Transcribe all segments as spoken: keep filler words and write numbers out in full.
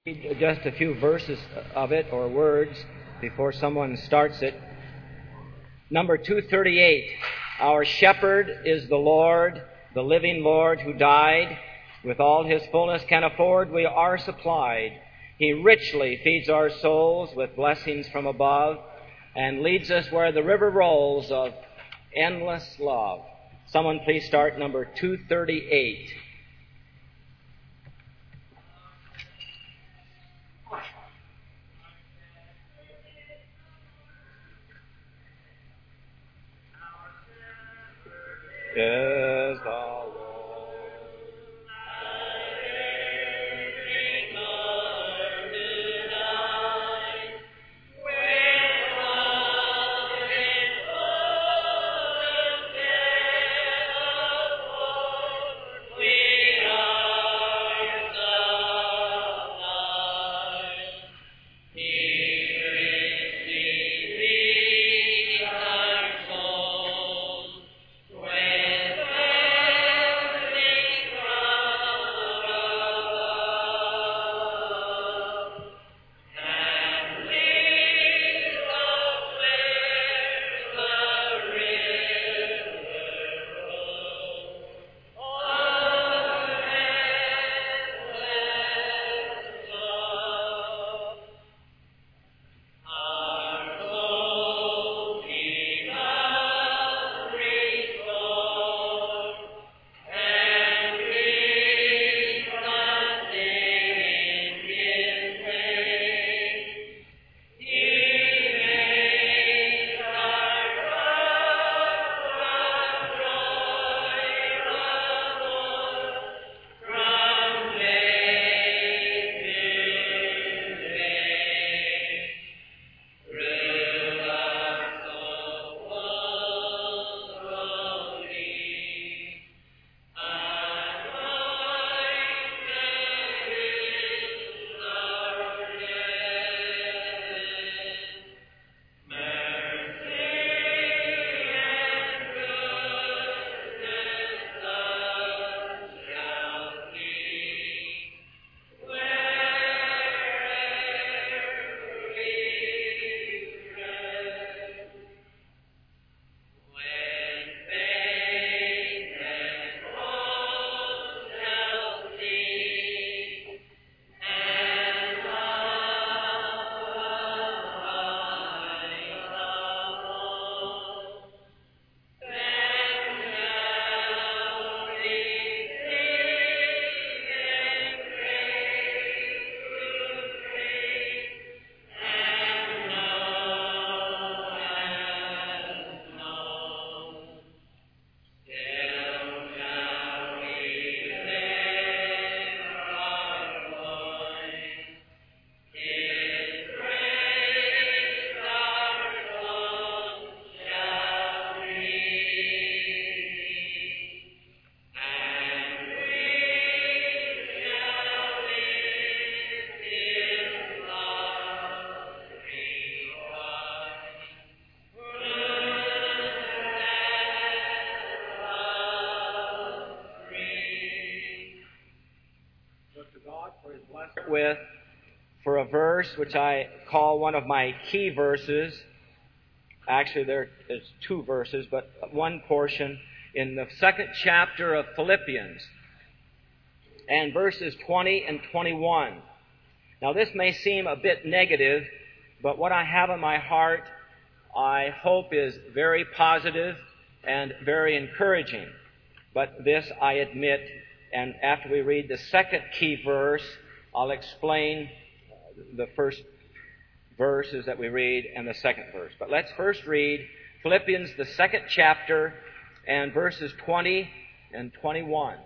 Read just a few verses of it or words before someone starts it. Number two thirty-eight. Our shepherd is the Lord, the living Lord who died. With all his fullness can afford, we are supplied. He richly feeds our souls with blessings from above and leads us where the river rolls of endless love. Someone please start number two thirty-eight. Is the Lord. With for a verse which I call one of my key verses. Actually, there is two verses, but one portion in the second chapter of Philippians and verses twenty and twenty-one. Now, this may seem a bit negative, but what I have in my heart, I hope, is very positive and very encouraging. But this I admit, and after we read the second key verse, I'll explain the first verses that we read and the second verse. But let's first read Philippians, the second chapter, and verses twenty and twenty-one.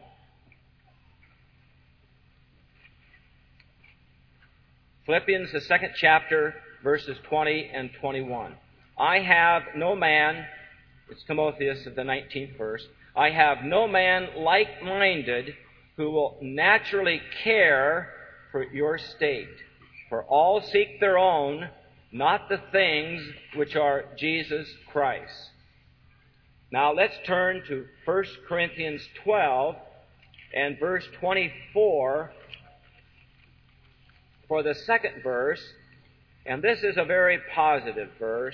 Philippians, the second chapter, verses twenty and twenty-one. I have no man, it's Timotheus of the nineteenth verse, I have no man like-minded who will naturally care for your state. For all seek their own, not the things which are Jesus Christ. Now let's turn to First Corinthians twelve and verse twenty-four. for the second verse, and this is a very positive verse.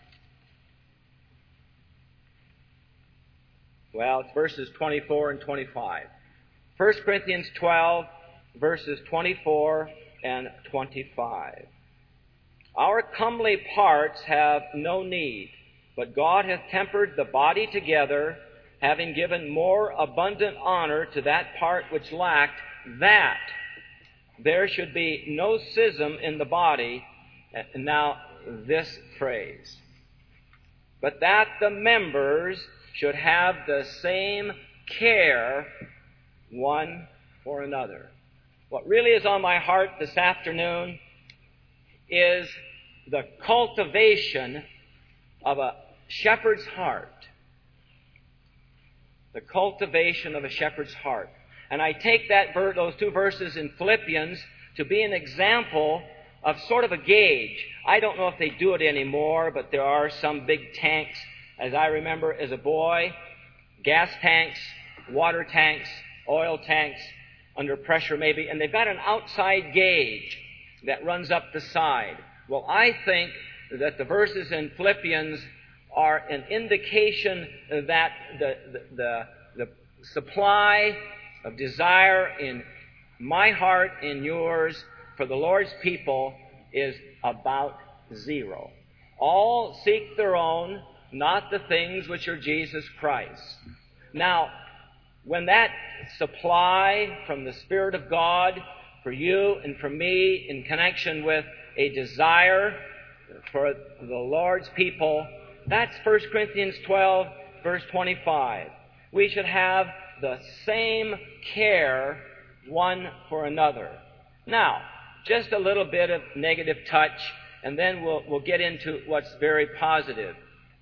Well, it's verses twenty-four and twenty-five. First Corinthians twelve, verses twenty-four and twenty-five. Our comely parts have no need, but God hath tempered the body together, having given more abundant honor to that part which lacked, that there should be no schism in the body. And now this phrase, but that the members should have the same care one for another. What really is on my heart this afternoon is the cultivation of a shepherd's heart. The cultivation of a shepherd's heart. And I take that ver- those two verses in Philippians to be an example of sort of a gauge. I don't know if they do it anymore, but there are some big tanks, as I remember as a boy, gas tanks, water tanks, oil tanks, under pressure maybe, and they've got an outside gauge that runs up the side. Well, I think that the verses in Philippians are an indication that the, the, the, the supply of desire in my heart and yours for the Lord's people is about zero. All seek their own, not the things which are Jesus Christ. Now, when that supply from the Spirit of God for you and for me in connection with a desire for the Lord's people, that's First Corinthians twelve, verse twenty-five. We should have the same care one for another. Now, just a little bit of negative touch, and then we'll, we'll get into what's very positive.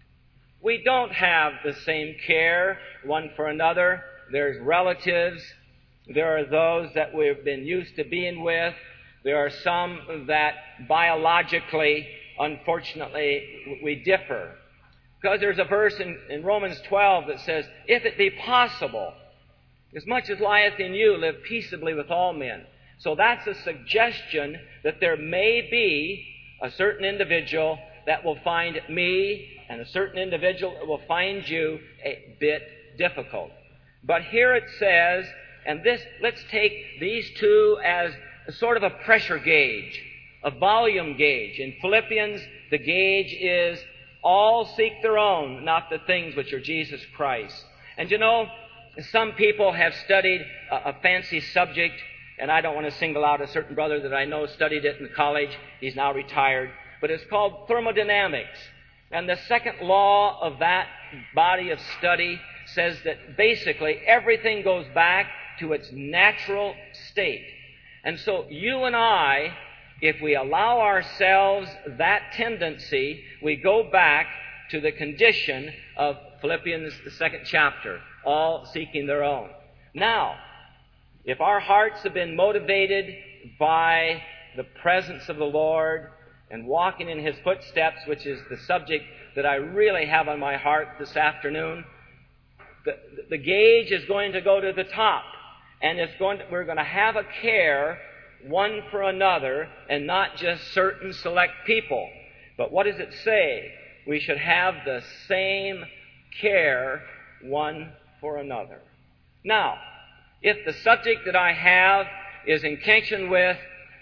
We don't have the same care one for another. There's relatives. There are those that we've been used to being with. There are some that biologically, unfortunately, we differ. Because there's a verse in, in Romans twelve that says, if it be possible, as much as lieth in you, live peaceably with all men. So that's a suggestion that there may be a certain individual that will find me and a certain individual that will find you a bit difficult. But here it says, and this, let's take these two as a sort of a pressure gauge, a volume gauge. In Philippians, the gauge is all seek their own, not the things which are Jesus Christ. And you know, some people have studied a, a fancy subject, and I don't want to single out a certain brother that I know studied it in college. He's now retired. But it's called thermodynamics. And the second law of that body of study says that basically everything goes back to its natural state. And so you and I, if we allow ourselves that tendency, we go back to the condition of Philippians, the second chapter, all seeking their own. Now, if our hearts have been motivated by the presence of the Lord and walking in His footsteps, which is the subject that I really have on my heart this afternoon, the, the gauge is going to go to the top. And it's going to, we're going to have a care one for another and not just certain select people. But what does it say? We should have the same care one for another. Now, if the subject that I have is in connection with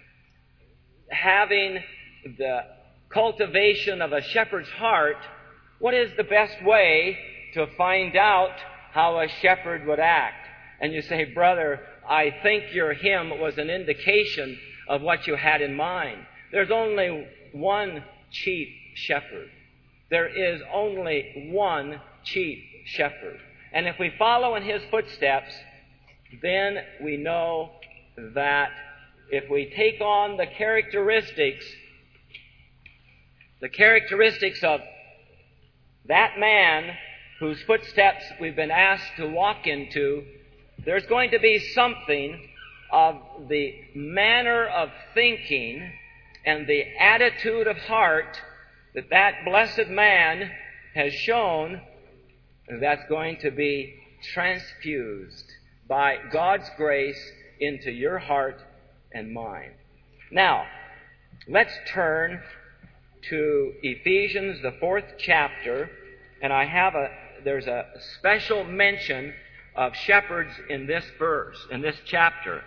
having the cultivation of a shepherd's heart, what is the best way to find out how a shepherd would act? And you say, brother, I think your hymn was an indication of what you had in mind. There's only one chief shepherd. There is only one chief shepherd. And if we follow in his footsteps, then we know that if we take on the characteristics, the characteristics of that man whose footsteps we've been asked to walk into, there's going to be something of the manner of thinking and the attitude of heart that that blessed man has shown that's going to be transfused by God's grace into your heart and mine. Now, let's turn to Ephesians, the fourth chapter, and I have a, there's a special mention of shepherds in this verse, in this chapter.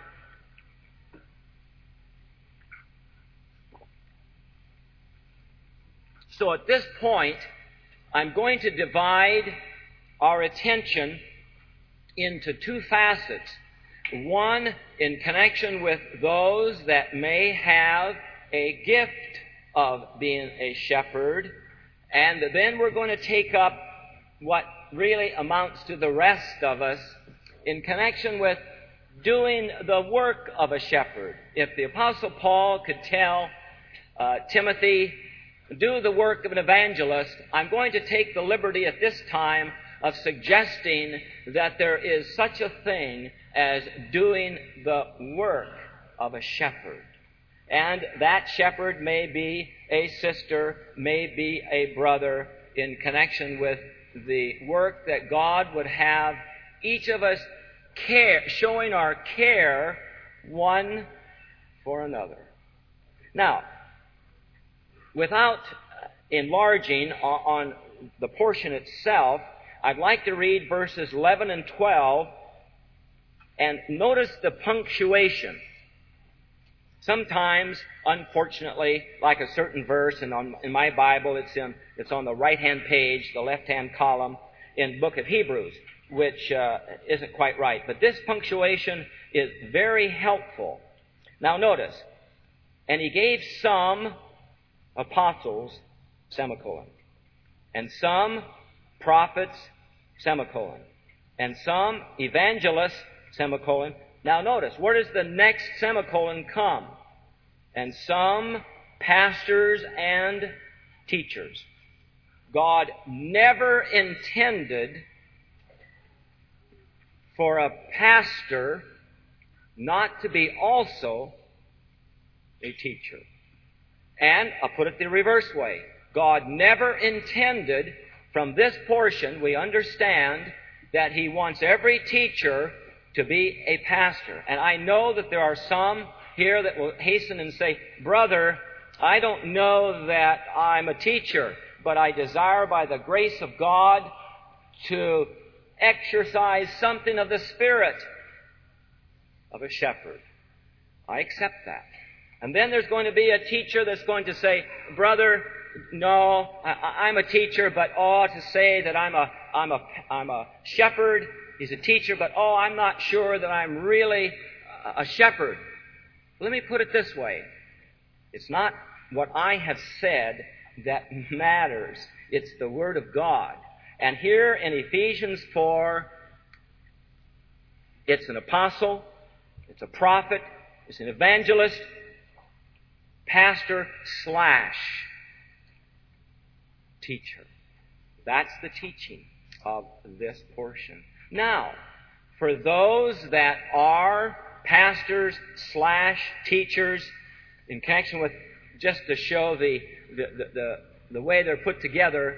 So at this point, I'm going to divide our attention into two facets. One, in connection with those that may have a gift of being a shepherd, and then we're going to take up what really amounts to the rest of us in connection with doing the work of a shepherd. If the Apostle Paul could tell uh, Timothy, do the work of an evangelist, I'm going to take the liberty at this time of suggesting that there is such a thing as doing the work of a shepherd. And that shepherd may be a sister, may be a brother, in connection with the work that God would have each of us care, showing our care one for another. Now, without enlarging on the portion itself, I'd like to read verses eleven and twelve, and notice the punctuation. Sometimes, unfortunately, like a certain verse, and on, in my Bible, it's in it's on the right-hand page, the left-hand column, in the book of Hebrews, which uh, isn't quite right. But this punctuation is very helpful. Now notice, and he gave some apostles, semicolon, and some prophets, semicolon, and some evangelists, semicolon. Now notice, where does the next semicolon come? And some pastors and teachers. God never intended for a pastor not to be also a teacher. And I'll put it the reverse way. God never intended, from this portion, we understand that He wants every teacher to be a pastor. And I know that there are some here that will hasten and say, brother, I don't know that I'm a teacher, but I desire by the grace of God to exercise something of the spirit of a shepherd. I accept that. And then there's going to be a teacher that's going to say, brother, no, I, I'm a teacher, but oh, to say that I'm a, I'm a, I'm a shepherd, he's a teacher, but oh, I'm not sure that I'm really a shepherd. Let me put it this way. It's not what I have said that matters. It's the Word of God. And here in Ephesians four, it's an apostle, it's a prophet, it's an evangelist, pastor slash teacher. That's the teaching of this portion. Now, for those that are pastors slash teachers, in connection with, just to show the, the, the, the, the way they're put together,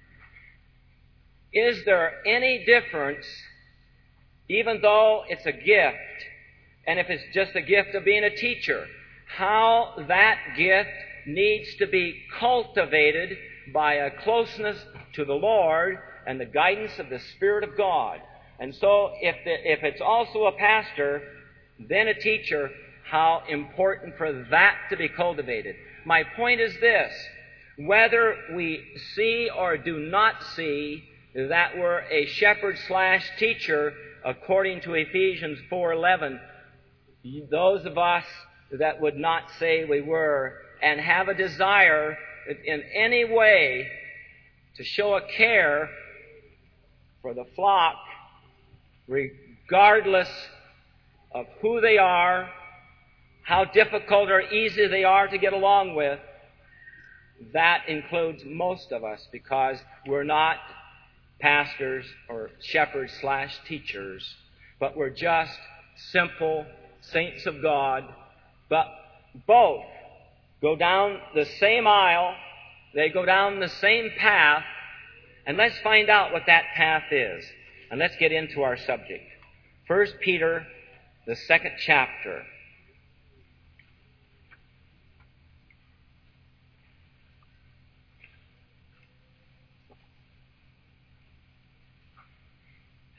is there any difference, even though it's a gift, and if it's just a gift of being a teacher, how that gift needs to be cultivated by a closeness to the Lord and the guidance of the Spirit of God? And so if, the, if it's also a pastor, then a teacher, how important for that to be cultivated. My point is this: whether we see or do not see that we're a shepherd slash teacher, according to Ephesians four eleven, those of us that would not say we were and have a desire in any way to show a care for the flock, regardless of who they are, how difficult or easy they are to get along with, that includes most of us, because we're not pastors or shepherds slash teachers, but we're just simple saints of God. But both go down the same aisle, they go down the same path, and let's find out what that path is. And let's get into our subject. First Peter, the second chapter.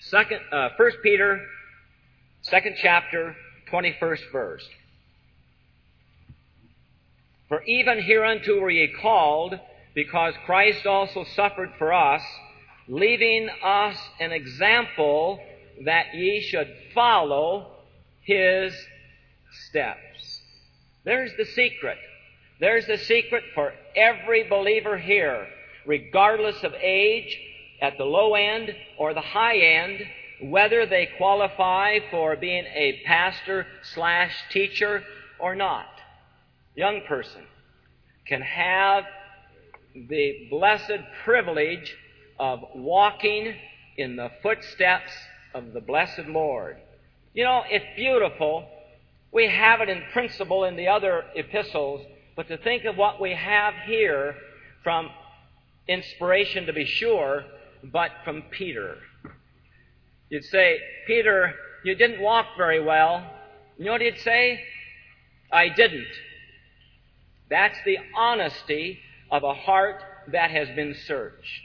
Second, uh, First Peter, second chapter, twenty-first verse. For even hereunto were ye called, because Christ also suffered for us, leaving us an example that ye should follow his steps. There's the secret. There's the secret for every believer here, regardless of age, at the low end or the high end, whether they qualify for being a pastor slash teacher or not. Young person can have the blessed privilege of walking in the footsteps of the blessed Lord. You know, it's beautiful. We have it in principle in the other epistles, but to think of what we have here from inspiration, to be sure, but from Peter. You'd say, Peter, you didn't walk very well. You know what he'd say? I didn't. That's the honesty of a heart that has been searched.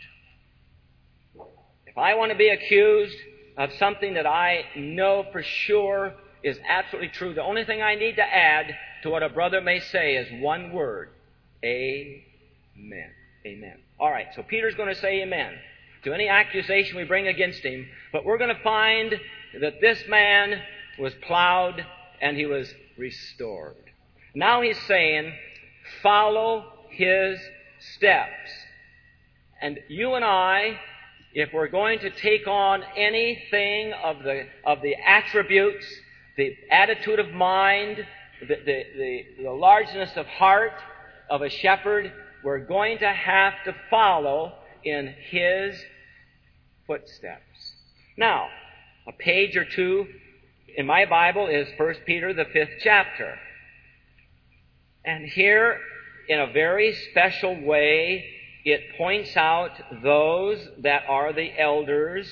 If I want to be accused of something that I know for sure is absolutely true, the only thing I need to add to what a brother may say is one word. Amen. Amen. All right, so Peter's going to say amen to any accusation we bring against him, but we're going to find that this man was plowed and he was restored. Now he's saying, follow his steps. And you and I, if we're going to take on anything of the of the attributes, the attitude of mind, the, the, the, the largeness of heart of a shepherd, we're going to have to follow in his footsteps. Now, a page or two in my Bible is First Peter, the fifth chapter. And here, in a very special way, it points out those that are the elders.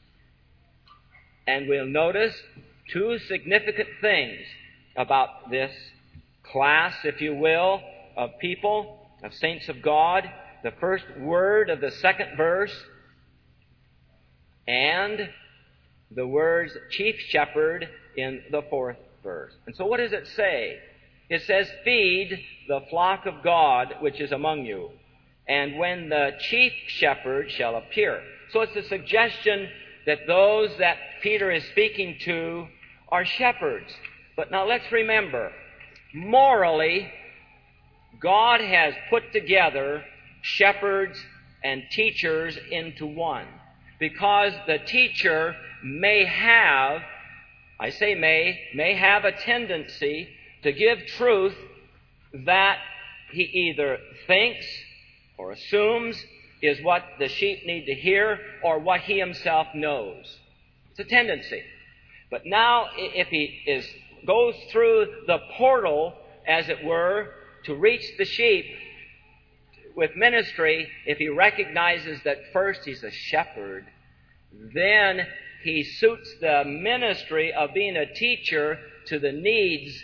And we'll notice two significant things about this class, if you will, of people, of saints of God. The first word of the second verse, and the words chief shepherd in the fourth verse. And so what does it say? It says, feed the flock of God which is among you, and when the chief shepherd shall appear. So it's a suggestion that those that Peter is speaking to are shepherds. But now let's remember, morally, God has put together shepherds and teachers into one. Because the teacher may have, I say may, may have a tendency to give truth that he either thinks or assumes is what the sheep need to hear or what he himself knows. It's a tendency. But now, if he is goes through the portal, as it were, to reach the sheep with ministry, if he recognizes that first he's a shepherd, then he suits the ministry of being a teacher to the needs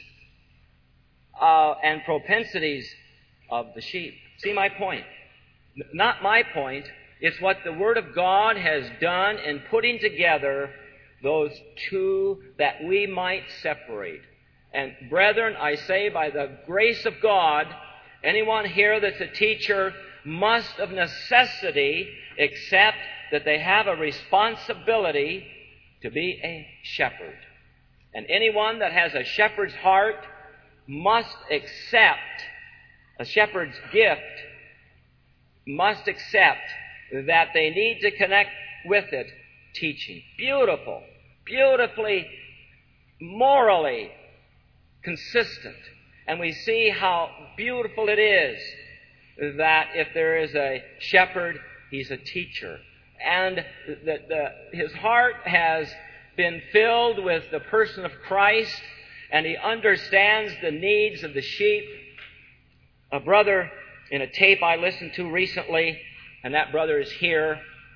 uh, and propensities of the sheep. See my point? Not my point. It's what the Word of God has done in putting together those two that we might separate. And brethren, I say by the grace of God, anyone here that's a teacher must of necessity accept that they have a responsibility to be a shepherd. And anyone that has a shepherd's heart must accept a shepherd's gift, must accept that they need to connect with it teaching. Beautiful, beautifully, morally consistent. And we see how beautiful it is that if there is a shepherd, he's a teacher. And that the, his heart has been filled with the person of Christ, and he understands the needs of the sheep. A brother in a tape I listened to recently, and that brother is here,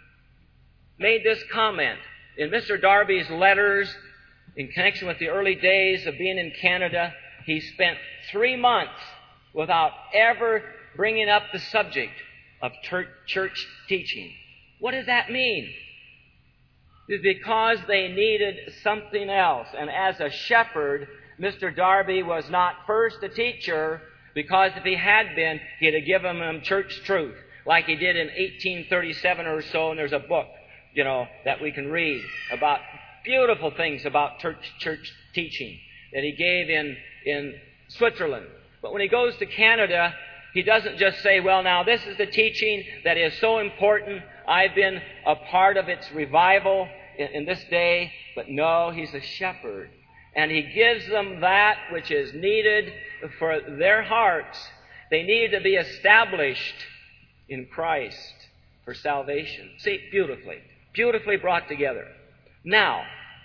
made this comment. In Mister Darby's letters, in connection with the early days of being in Canada, he spent three months without ever bringing up the subject of church teaching. What does that mean? is because they needed something else. And as a shepherd, Mister Darby was not first a teacher, because if he had been, he'd have given them church truth, like he did in eighteen thirty-seven or so, and there's a book, you know, that we can read about beautiful things about church, church teaching that he gave in, in Switzerland. But when he goes to Canada, he doesn't just say, well, now this is the teaching that is so important. I've been a part of its revival in, in this day. But no, he's a shepherd. And he gives them that which is needed for their hearts. They need to be established in Christ for salvation. See, beautifully, beautifully brought together. Now,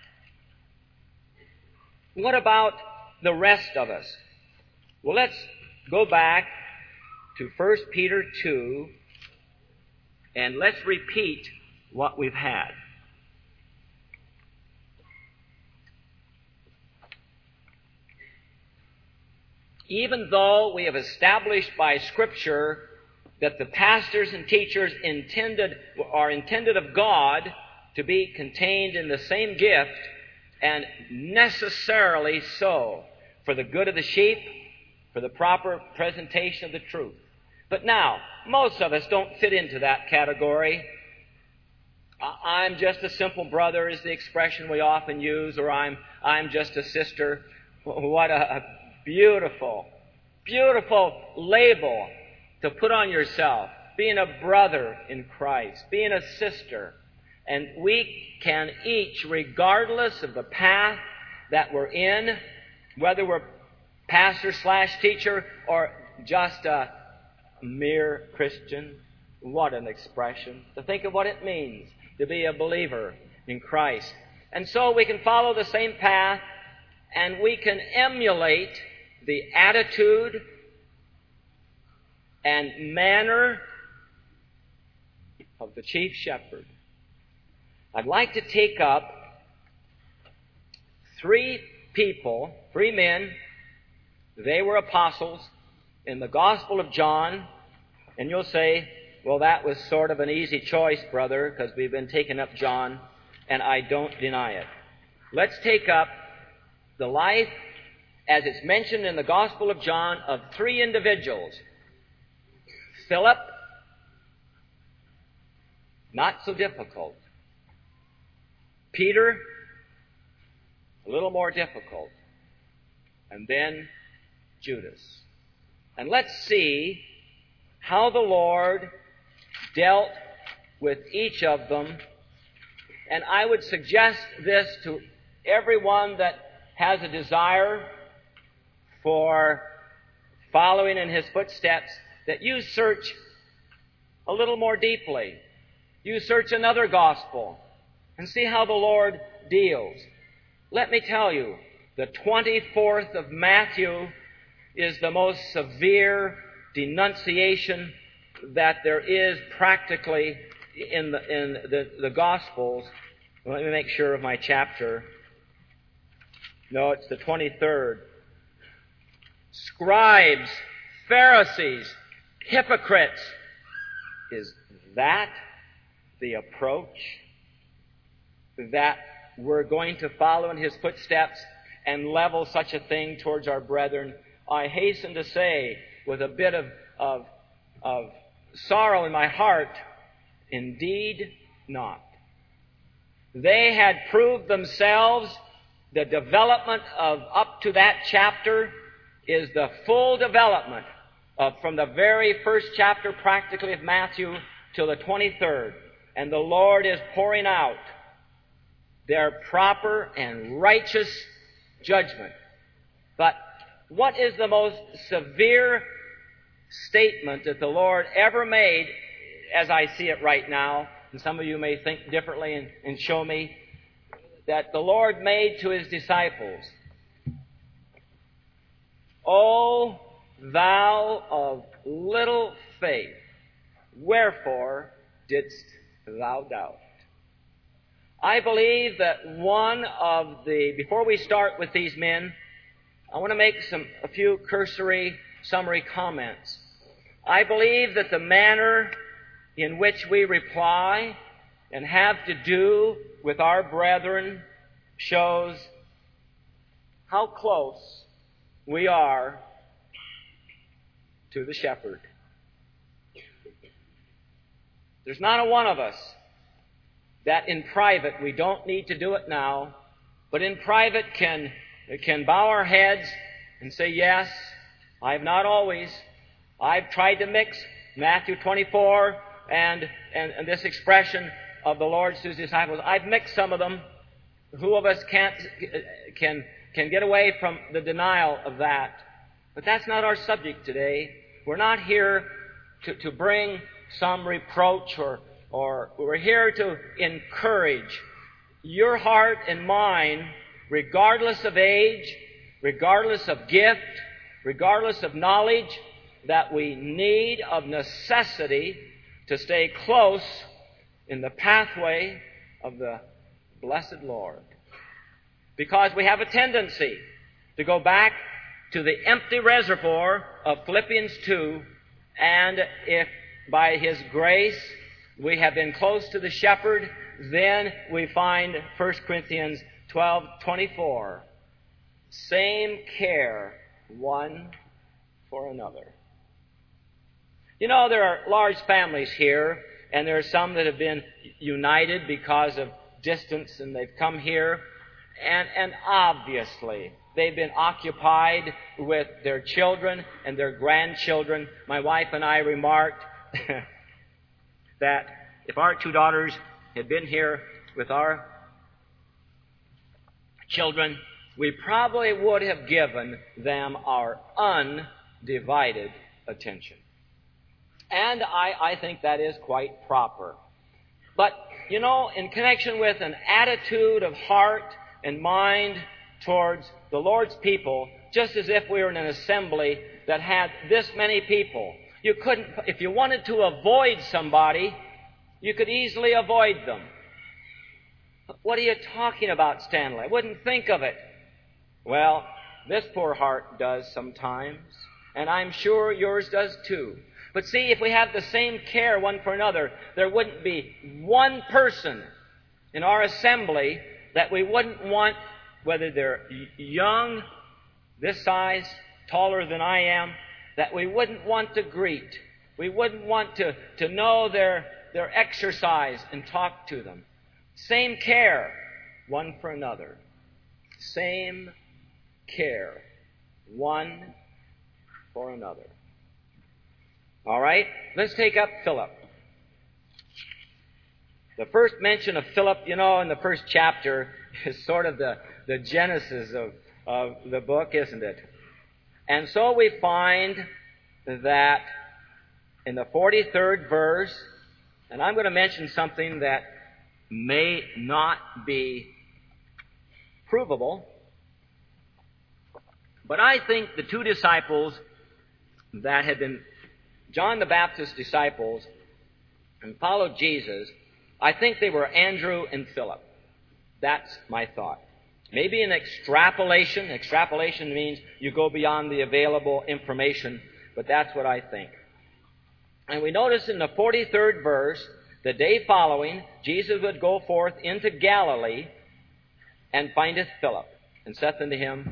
what about the rest of us? Well, let's go back to First Peter two, and let's repeat what we've had. Even though we have established by Scripture that the pastors and teachers intended are intended of God to be contained in the same gift, and necessarily so, for the good of the sheep, for the proper presentation of the truth. But now, most of us don't fit into that category. I'm just a simple brother is the expression we often use, or I'm I'm just a sister. What a, a beautiful, beautiful label to put on yourself. Being a brother in Christ, being a sister. And we can each, regardless of the path that we're in, whether we're pastor slash teacher or just a mere Christian, what an expression. To think of what it means to be a believer in Christ. And so we can follow the same path, and we can emulate the attitude and manner of the chief shepherd. I'd like to take up three people, three men. They were apostles in the Gospel of John. And you'll say, well, that was sort of an easy choice, brother, because we've been taking up John, and I don't deny it. Let's take up the life, as it's mentioned in the Gospel of John, of three individuals. Philip, not so difficult. Peter, a little more difficult. And then Judas. And let's see how the Lord dealt with each of them. And I would suggest this to everyone that has a desire for following in his footsteps, that you search a little more deeply. You search another gospel and see how the Lord deals. Let me tell you, the twenty-fourth of Matthew is the most severe denunciation that there is practically in the, in the, the Gospels. Let me make sure of my chapter. No, it's the twenty-third. Scribes, Pharisees, hypocrites. Is that the approach that we're going to follow in his footsteps and level such a thing towards our brethren? I hasten to say, with a bit of, of, of sorrow in my heart, indeed not. They had proved themselves. The development of up to that chapter is the full development of from the very first chapter practically of Matthew till the twenty-third. And the Lord is pouring out their proper and righteous judgment. But what is the most severe statement that the Lord ever made, as I see it right now, and some of you may think differently and, and show me, that the Lord made to his disciples? O thou of little faith, wherefore didst thou doubt? I believe that one of the, before we start with these men, I want to make some a few cursory summary comments. I believe that the manner in which we reply and have to do with our brethren shows how close we are to the shepherd. There's not a one of us that in private, we don't need to do it now, but in private can, can bow our heads and say, yes, I have not always. I've tried to mix Matthew twenty-four and, and, and this expression of the Lord to His disciples. I've mixed some of them. Who of us can't, can, can get away from the denial of that? But that's not our subject today. We're not here to, to bring some reproach or, or we're here to encourage your heart and mine, regardless of age, regardless of gift, regardless of knowledge, that we need of necessity to stay close in the pathway of the blessed Lord. Because we have a tendency to go back to the empty reservoir of Philippians two, and if by His grace we have been close to the shepherd, then we find First Corinthians twelve twenty-four. Same care one for another. You know, there are large families here, and there are some that have been united because of distance, and they've come here, and, and obviously they've been occupied with their children and their grandchildren. My wife and I remarked that if our two daughters had been here with our children, we probably would have given them our undivided attention. And I, I think that is quite proper. But, you know, in connection with an attitude of heart and mind towards the Lord's people, just as if we were in an assembly that had this many people, you couldn't, if you wanted to avoid somebody, you could easily avoid them. What are you talking about, Stanley? I wouldn't think of it. Well, this poor heart does sometimes, and I'm sure yours does too. But see, if we have the same care one for another, there wouldn't be one person in our assembly that we wouldn't want, whether they're young, this size, taller than I am, that we wouldn't want to greet. We wouldn't want to, to know their, their exercise and talk to them. Same care one for another. Same care one for another. All right, let's take up Philip. The first mention of Philip, you know, in the first chapter is sort of the, the genesis of, of the book, isn't it? And so we find that in the forty-third verse, and I'm going to mention something that may not be provable, but I think the two disciples that had been John the Baptist's disciples and followed Jesus, I think they were Andrew and Philip. That's my thought. Maybe an extrapolation. Extrapolation means you go beyond the available information, but that's what I think. And we notice in the forty-third verse, the day following, Jesus would go forth into Galilee and findeth Philip, and saith unto him,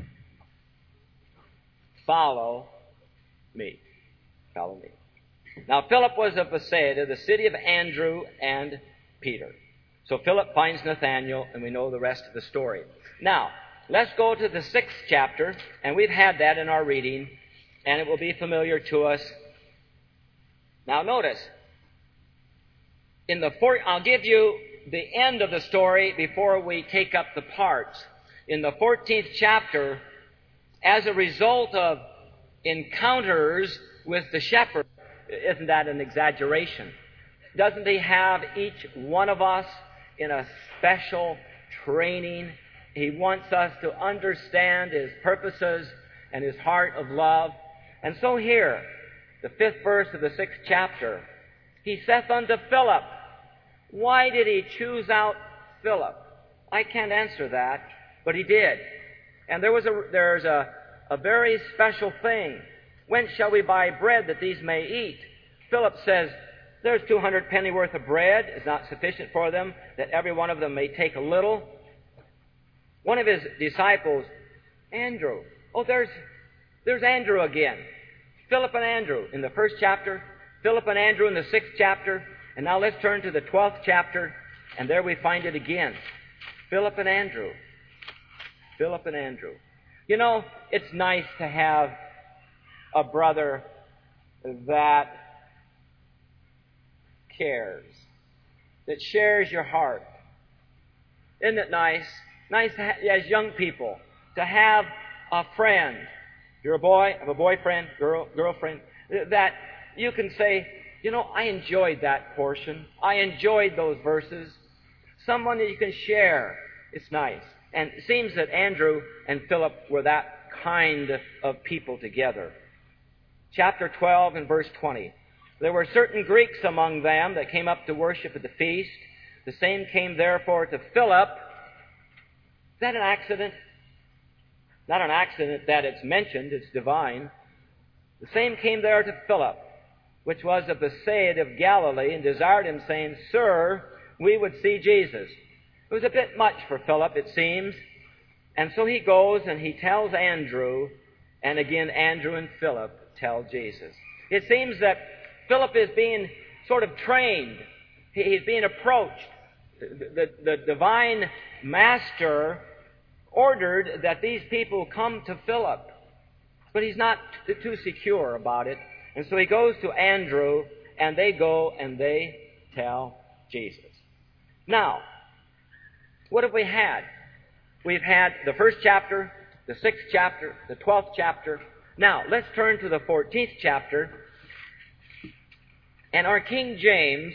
Follow me. Follow me. Now, Philip was of Bethsaida, the city of Andrew and Peter. So Philip finds Nathanael, and we know the rest of the story. Now, let's go to the sixth chapter, and we've had that in our reading, and it will be familiar to us. Now, notice, in the four, I'll give you the end of the story before we take up the parts. In the fourteenth chapter, as a result of encounters with the shepherd, isn't that an exaggeration? Doesn't he have each one of us in a special training? He wants us to understand His purposes and His heart of love. And so here, the fifth verse of the sixth chapter, He saith unto Philip, why did He choose out Philip? I can't answer that, but He did. And there was a, there's a, a very special thing. When shall we buy bread that these may eat? Philip says, There's two hundred pennyworth of bread. It's not sufficient for them, that every one of them may take a little. One of his disciples, Andrew. Oh, there's, there's Andrew again. Philip and Andrew in the first chapter. Philip and Andrew in the sixth chapter. And now let's turn to the twelfth chapter, and there we find it again. Philip and Andrew. Philip and Andrew. You know, it's nice to have a brother that cares, that shares your heart. Isn't it nice? Nice to ha- as young people to have a friend. You're a boy, have a boyfriend, girl, girlfriend, that you can say, you know, I enjoyed that portion. I enjoyed those verses. Someone that you can share. It's nice. And it seems that Andrew and Philip were that kind of people together. Chapter twelve and verse twenty. There were certain Greeks among them that came up to worship at the feast. The same came therefore to Philip. Is that an accident? Not an accident that it's mentioned, it's divine. The same came there to Philip, which was of Bethsaida of Galilee, and desired him, saying, Sir, we would see Jesus. It was a bit much for Philip, it seems. And so he goes and he tells Andrew, and again Andrew and Philip tell Jesus. It seems that Philip is being sort of trained. He's being approached. The, the, the divine master ordered that these people come to Philip. But he's not t- too secure about it. And so he goes to Andrew, and they go and they tell Jesus. Now, what have we had? We've had the first chapter, the sixth chapter, the twelfth chapter. Now, let's turn to the fourteenth chapter. And our King James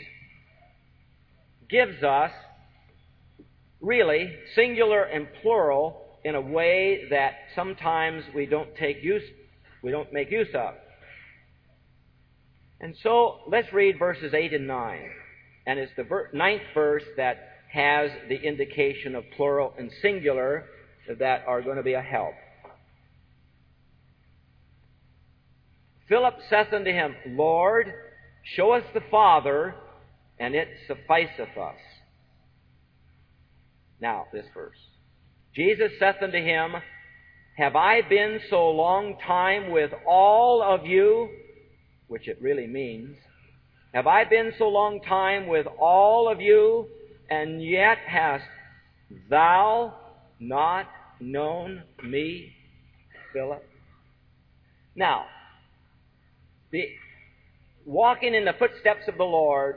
gives us, really, singular and plural in a way that sometimes we don't take use, we don't make use of. And so, let's read verses eight and nine. And it's the ver- ninth verse that has the indication of plural and singular that are going to be a help. Philip saith unto him, Lord, show us the Father, and it sufficeth us. Now, this verse. Jesus saith unto him, Have I been so long time with all of you? Which it really means. Have I been so long time with all of you, and yet hast thou not known me, Philip? Now, the walking in the footsteps of the Lord,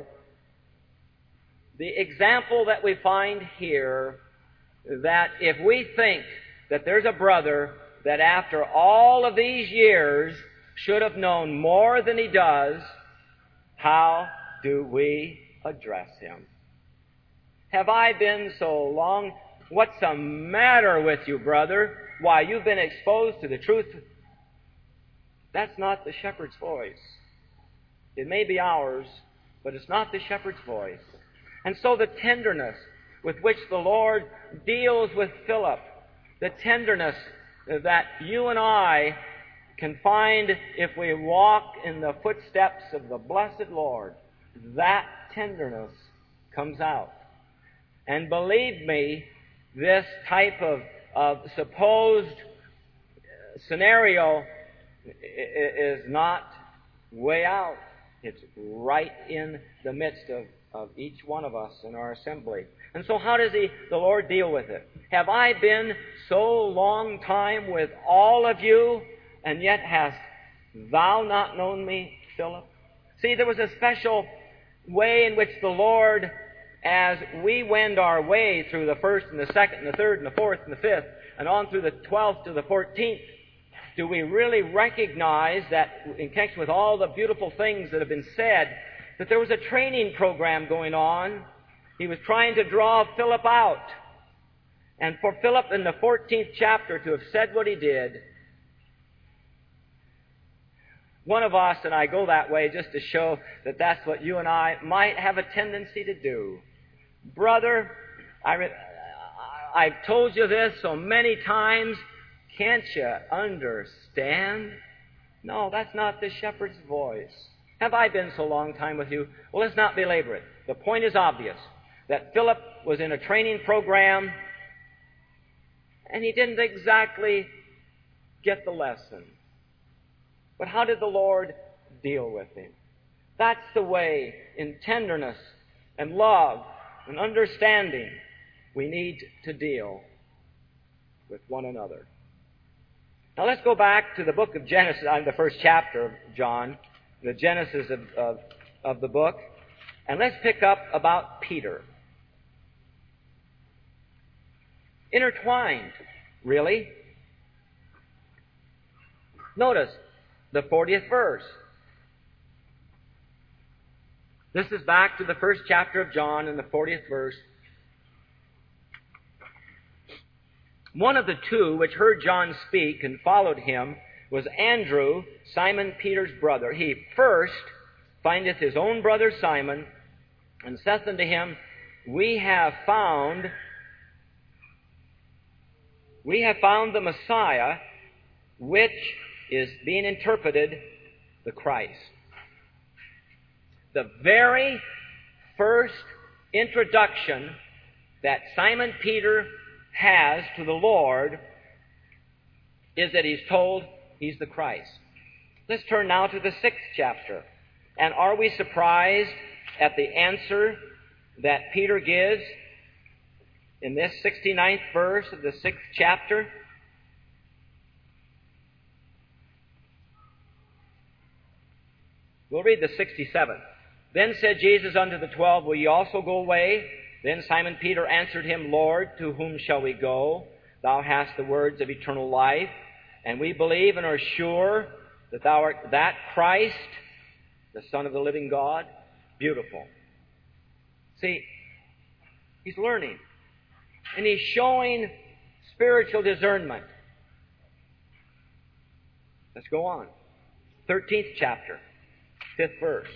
the example that we find here, that if we think that there's a brother that after all of these years should have known more than he does, how do we address him? Have I been so long? What's the matter with you, brother? Why, you've been exposed to the truth. That's not the shepherd's voice. It may be ours, but it's not the shepherd's voice. And so the tenderness with which the Lord deals with Philip, the tenderness that you and I can find if we walk in the footsteps of the blessed Lord, that tenderness comes out. And believe me, this type of, of supposed scenario is not way out. It's right in the midst of, of each one of us in our assembly. And so how does he, the Lord deal with it? Have I been so long time with all of you, and yet hast thou not known me, Philip? See, there was a special way in which the Lord, as we wend our way through the first and the second and the third and the fourth and the fifth, and on through the twelfth to the fourteenth, do we really recognize that, in connection with all the beautiful things that have been said, that there was a training program going on? He was trying to draw Philip out. And for Philip in the fourteenth chapter to have said what he did, one of us, and I go that way just to show that that's what you and I might have a tendency to do. Brother, I re- I've told you this so many times. Can't you understand? No, that's not the shepherd's voice. Have I been so long time with you? Well, let's not belabor it. The point is obvious, that Philip was in a training program, and he didn't exactly get the lesson. But how did the Lord deal with him? That's the way, in tenderness and love and understanding, we need to deal with one another. Now let's go back to the book of Genesis, uh, the first chapter of John, the Genesis of, of, of the book, and let's pick up about Peter. Intertwined, really. Notice the fortieth verse. This is back to the first chapter of John and the fortieth verse. One of the two which heard John speak and followed him was Andrew, Simon Peter's brother. He first findeth his own brother Simon, and saith unto him, We have found, we have found the Messiah, which is being interpreted the Christ. The very first introduction that Simon Peter has to the Lord is that he's told he's the Christ. Let's turn now to the sixth chapter. And are we surprised at the answer that Peter gives in this sixty-ninth verse of the sixth chapter? We'll read the sixty-seventh. Then said Jesus unto the twelve, Will ye also go away? Then Simon Peter answered him, Lord, to whom shall we go? Thou hast the words of eternal life, and we believe and are sure that thou art that Christ, the Son of the living God. Beautiful. See, he's learning, and he's showing spiritual discernment. Let's go on. thirteenth chapter, fifth verse.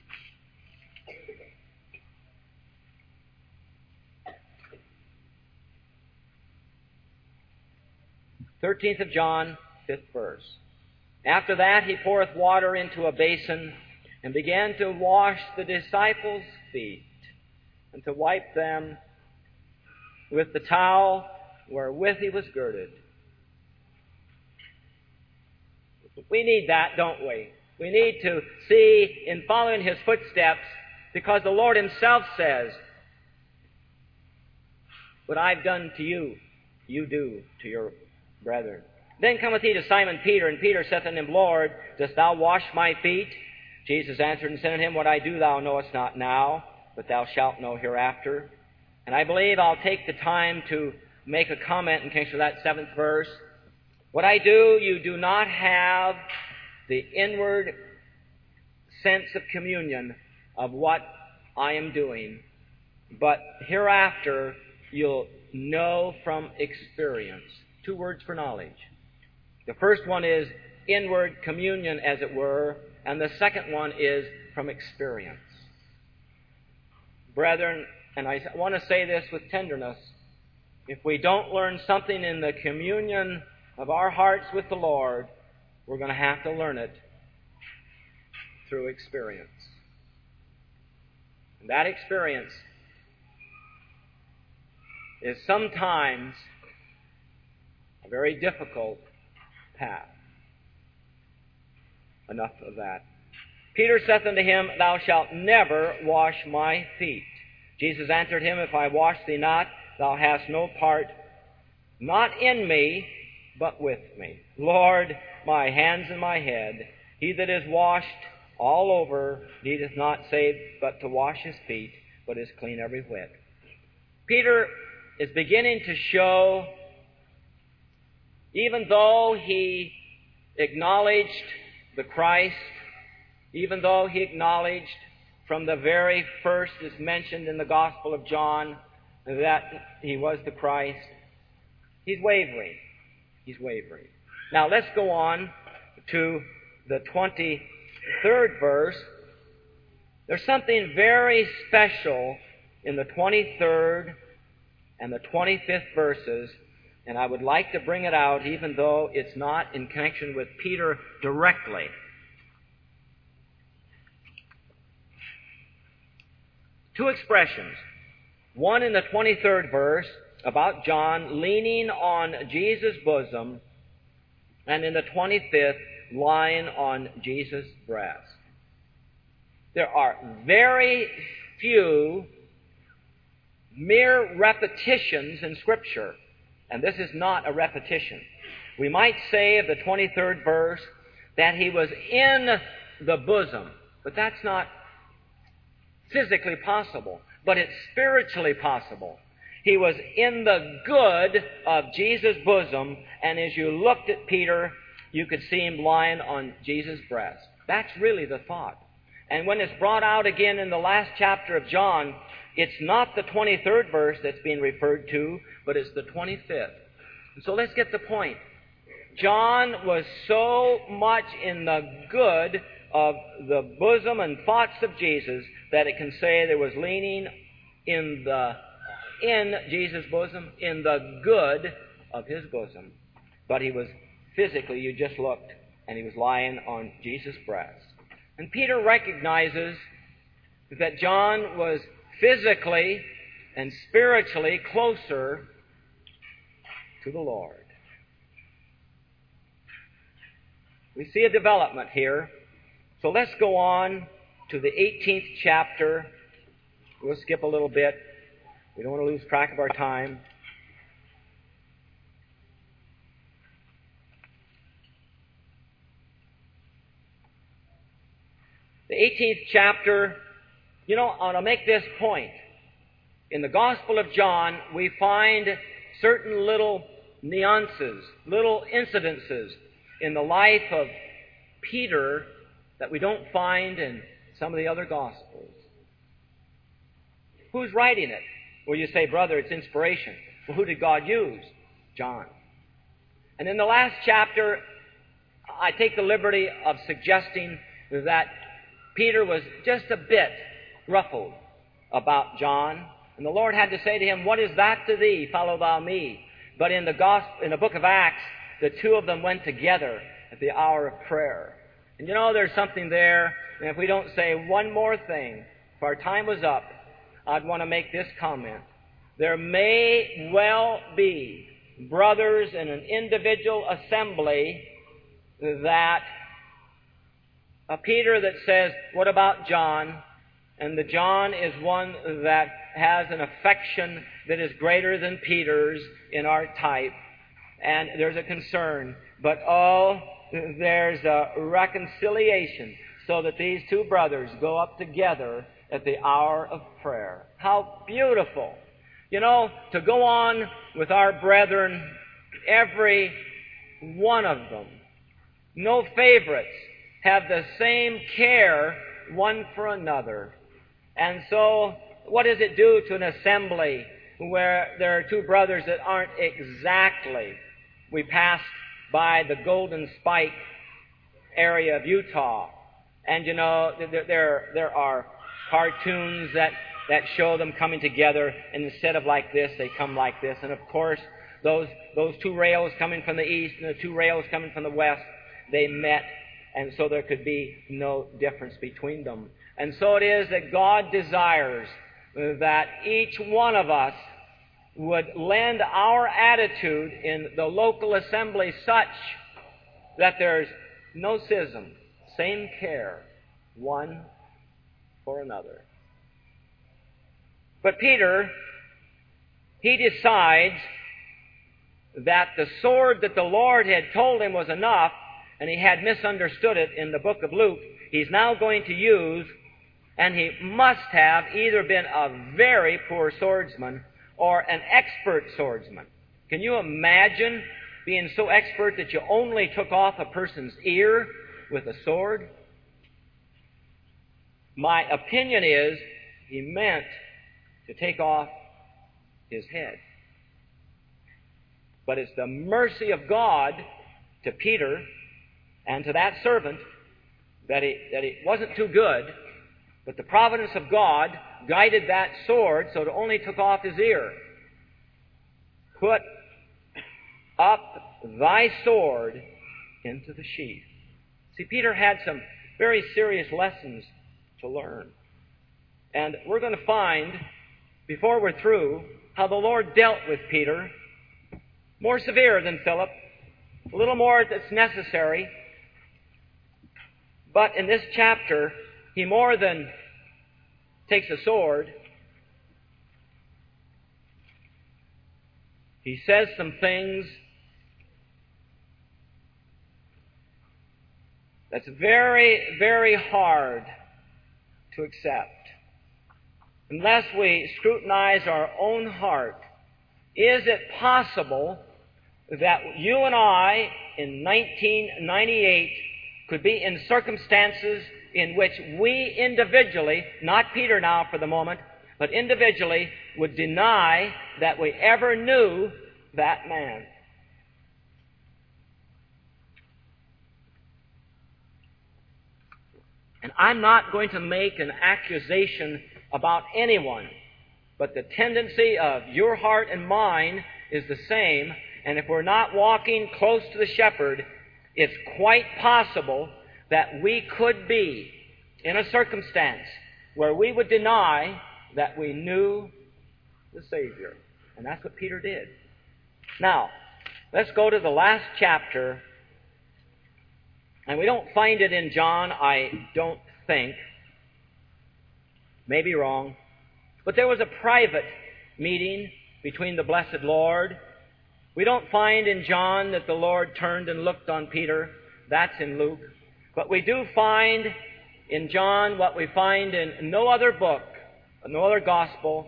thirteenth of John, fifth verse. After that he poureth water into a basin, and began to wash the disciples' feet, and to wipe them with the towel wherewith he was girded. We need that, don't we? We need to see in following his footsteps, because the Lord himself says, What I've done to you, you do to your brethren. Then cometh he to Simon Peter, and Peter saith unto him, Lord, dost thou wash my feet? Jesus answered and said unto him, What I do thou knowest not now, but thou shalt know hereafter. And I believe I'll take the time to make a comment in connection with that seventh verse. What I do, you do not have the inward sense of communion of what I am doing, but hereafter you'll know from experience. Two words for knowledge. The first one is inward communion, as it were, and the second one is from experience. Brethren, and I want to say this with tenderness, if we don't learn something in the communion of our hearts with the Lord, we're going to have to learn it through experience. And that experience is sometimes a very difficult path. Enough of that. Peter saith unto him, Thou shalt never wash my feet. Jesus answered him, If I wash thee not, thou hast no part, not in me, but with me. Lord, my hands and my head, he that is washed all over needeth not save but to wash his feet, but is clean every whit. Peter is beginning to show, even though he acknowledged the Christ, even though he acknowledged from the very first as mentioned in the Gospel of John that he was the Christ, he's wavering. He's wavering. Now let's go on to the twenty-third verse. There's something very special in the twenty-third and the twenty-fifth verses, and I would like to bring it out even though it's not in connection with Peter directly. two expressions. One in the twenty-third verse about John leaning on Jesus' bosom, and in the twenty-fifth, lying on Jesus' breast. There are very few mere repetitions in Scripture, and this is not a repetition. We might say of the twenty-third verse that he was in the bosom, but that's not physically possible, but it's spiritually possible. He was in the good of Jesus' bosom, and as you looked at Peter, you could see him lying on Jesus' breast. That's really the thought. And when it's brought out again in the last chapter of John, it's not the twenty-third verse that's being referred to, but it's the twenty-fifth. And so let's get the point. John was so much in the good of the bosom and thoughts of Jesus that it can say there was leaning in the in Jesus' bosom, in the good of his bosom. But he was physically, you just looked, and he was lying on Jesus' breast. And Peter recognizes that John was physically and spiritually closer to the Lord. We see a development here. So let's go on to the eighteenth chapter. We'll skip a little bit. We don't want to lose track of our time. The eighteenth chapter, you know, I want to make this point. In the Gospel of John, we find certain little nuances, little incidences in the life of Peter that we don't find in some of the other Gospels. Who's writing it? Well, you say, brother, it's inspiration. Well, who did God use? John. And in the last chapter, I take the liberty of suggesting that Peter was just a bit ruffled about John. And the Lord had to say to him, what is that to thee? Follow thou me. But in the gospel, in the book of Acts, the two of them went together at the hour of prayer. And you know, there's something there. And if we don't say one more thing, if our time was up, I'd want to make this comment. There may well be brothers in an individual assembly that a Peter that says, what about John? And the John is one that has an affection that is greater than Peter's in our type. And there's a concern. But oh, there's a reconciliation so that these two brothers go up together at the hour of prayer. How beautiful. You know, to go on with our brethren, every one of them, no favorites, have the same care one for another. And so, what does it do to an assembly where there are two brothers that aren't exactly? We passed by the Golden Spike area of Utah, and you know, there, there, there are cartoons that, that show them coming together, and instead of like this, they come like this. And of course, those, those two rails coming from the east and the two rails coming from the west, they met, and so there could be no difference between them. And so it is that God desires that each one of us would lend our attitude in the local assembly such that there's no schism, same care, one for another. But Peter, he decides that the sword that the Lord had told him was enough, and he had misunderstood it in the book of Luke, he's now going to use, and he must have either been a very poor swordsman or an expert swordsman. Can you imagine being so expert that you only took off a person's ear with a sword? My opinion is he meant to take off his head. But it's the mercy of God to Peter and to that servant that he, that he wasn't too good, but the providence of God guided that sword so it only took off his ear. Put up thy sword into the sheath. See, Peter had some very serious lessons to learn. And we're going to find, before we're through, how the Lord dealt with Peter, more severe than Philip, a little more that's necessary. But in this chapter, he more than takes a sword. He says some things that's very, very hard to accept. Unless we scrutinize our own heart, is it possible that you and I in nineteen ninety-eight could be in circumstances in which we individually, not Peter now for the moment, but individually would deny that we ever knew that man? And I'm not going to make an accusation about anyone, but the tendency of your heart and mine is the same, and if we're not walking close to the shepherd, it's quite possible that we could be in a circumstance where we would deny that we knew the Savior. And that's what Peter did. Now, let's go to the last chapter. And we don't find it in John, I don't think. May be wrong. But there was a private meeting between the blessed Lord. We don't find in John that the Lord turned and looked on Peter. That's in Luke. But we do find in John what we find in no other book, no other gospel,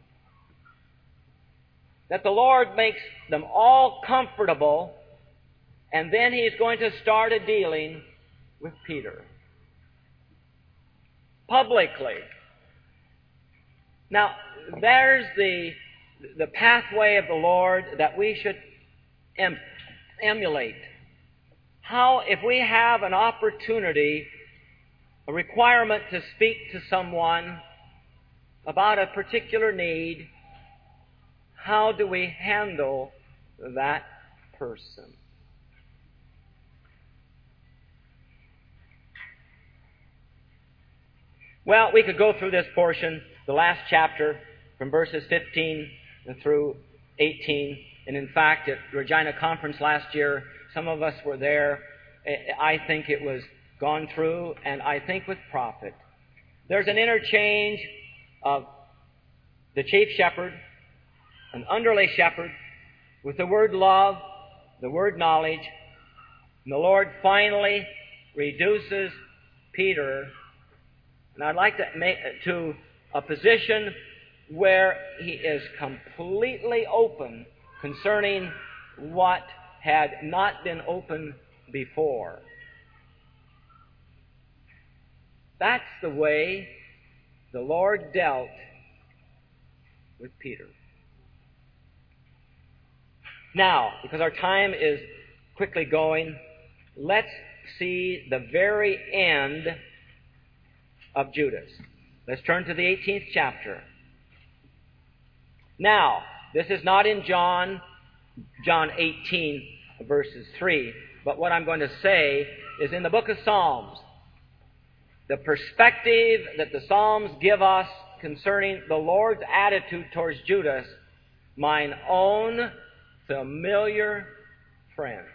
that the Lord makes them all comfortable, and then He's going to start a dealing with Peter. Publicly. Now, there's the, the pathway of the Lord that we should em- emulate. How, if we have an opportunity, a requirement to speak to someone about a particular need, how do we handle that person? Well, we could go through this portion, the last chapter, from verses fifteen through eighteen. And in fact, at Regina Conference last year, some of us were there. I think it was gone through, and I think with profit. There's an interchange of the chief shepherd, an underlay shepherd, with the word love, the word knowledge. And the Lord finally reduces Peter, and I'd like to make to a position where he is completely open concerning what had not been open before. That's the way the Lord dealt with Peter. Now, because our time is quickly going, let's see the very end of Judas. Let's turn to the eighteenth chapter. Now, this is not in John, John eighteen, verses three, but what I'm going to say is in the book of Psalms. The perspective that the Psalms give us concerning the Lord's attitude towards Judas, mine own familiar friend.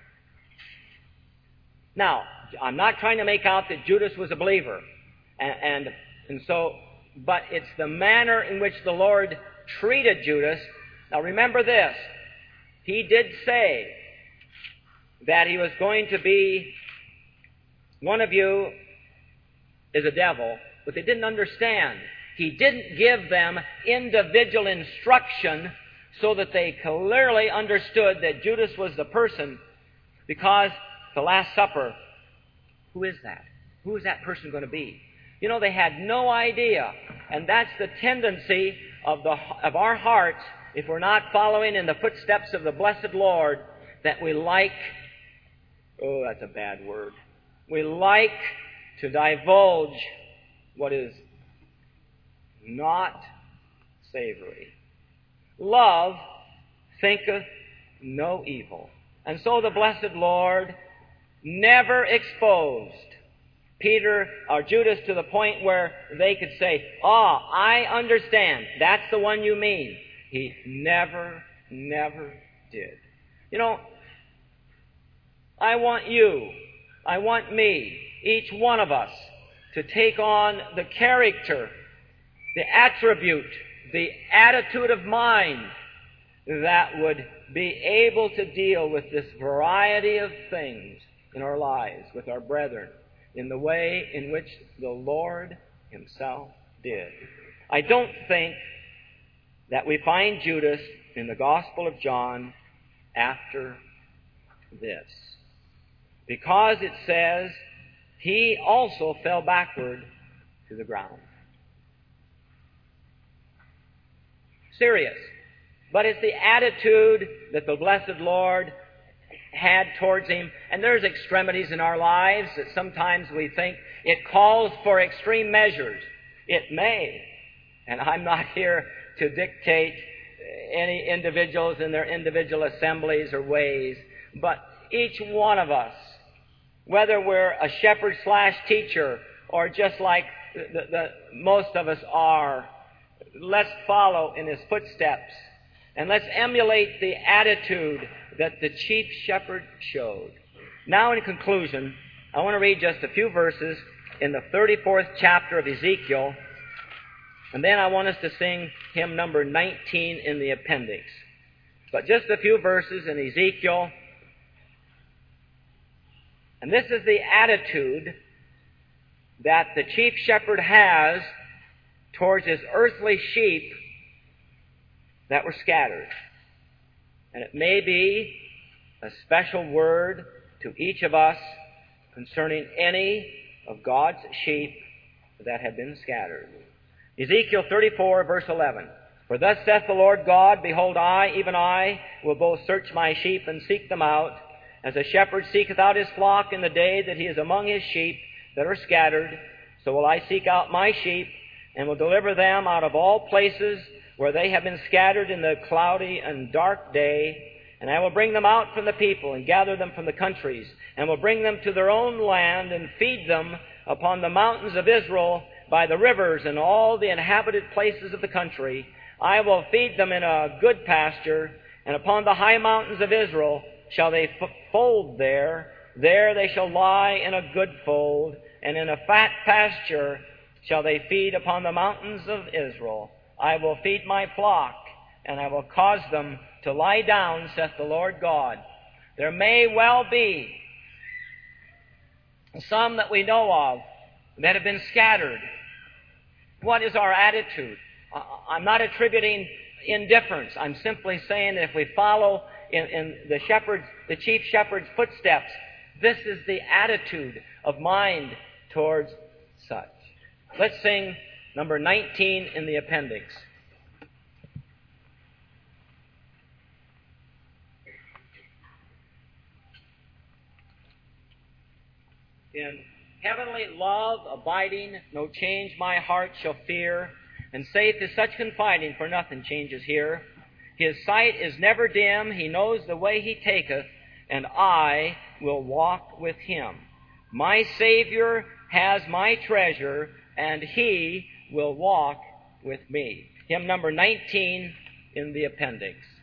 Now, I'm not trying to make out that Judas was a believer. And, and, and so, but it's the manner in which the Lord treated Judas. Now remember this. He did say that he was going to be, one of you is a devil, but they didn't understand. He didn't give them individual instruction so that they clearly understood that Judas was the person, because the Last Supper, who is that? Who is that person going to be? You know, they had no idea. And that's the tendency of the of our hearts, if we're not following in the footsteps of the blessed Lord, that we like, oh, that's a bad word. We like to divulge what is not savory. Love thinketh no evil. And so the blessed Lord never exposed Peter or Judas to the point where they could say, "Ah, I understand. That's the one you mean." He never, never did. You know, I want you, I want me, each one of us, to take on the character, the attribute, the attitude of mind that would be able to deal with this variety of things in our lives, with our brethren, in the way in which the Lord Himself did. I don't think that we find Judas in the Gospel of John after this, because it says he also fell backward to the ground. Serious. But it's the attitude that the blessed Lord had towards him. And there's extremities in our lives that sometimes we think it calls for extreme measures. It may. And I'm not here to dictate any individuals in their individual assemblies or ways. But each one of us, whether we're a shepherd slash teacher or just like the, the, the, most of us are, let's follow in his footsteps. And let's emulate the attitude that the chief shepherd showed. Now, in conclusion, I want to read just a few verses in the thirty-fourth chapter of Ezekiel, and then I want us to sing hymn number nineteen in the appendix. But just a few verses in Ezekiel, and this is the attitude that the chief shepherd has towards his earthly sheep that were scattered. And it may be a special word to each of us concerning any of God's sheep that have been scattered. Ezekiel thirty-four, verse eleven. For thus saith the Lord God, Behold, I, even I, will both search my sheep and seek them out, as a shepherd seeketh out his flock in the day that he is among his sheep that are scattered. So will I seek out my sheep, and will deliver them out of all places where they have been scattered in the cloudy and dark day. And I will bring them out from the people, and gather them from the countries, and will bring them to their own land, and feed them upon the mountains of Israel, by the rivers, and all the inhabited places of the country. I will feed them in a good pasture, and upon the high mountains of Israel shall they f- fold there. There they shall lie in a good fold, and in a fat pasture shall they feed upon the mountains of Israel. I will feed my flock, and I will cause them to lie down, saith the Lord God. There may well be some that we know of that have been scattered. What is our attitude? I'm not attributing indifference. I'm simply saying that if we follow in, in the shepherd's, the chief shepherd's footsteps, this is the attitude of mind towards such. Let's sing number nineteen in the appendix. In heavenly love abiding, no change my heart shall fear, and safe is such confiding, for nothing changes here. His sight is never dim, he knows the way he taketh, and I will walk with him. My Savior has my treasure, and he will walk with me. Hymn number nineteen in the appendix.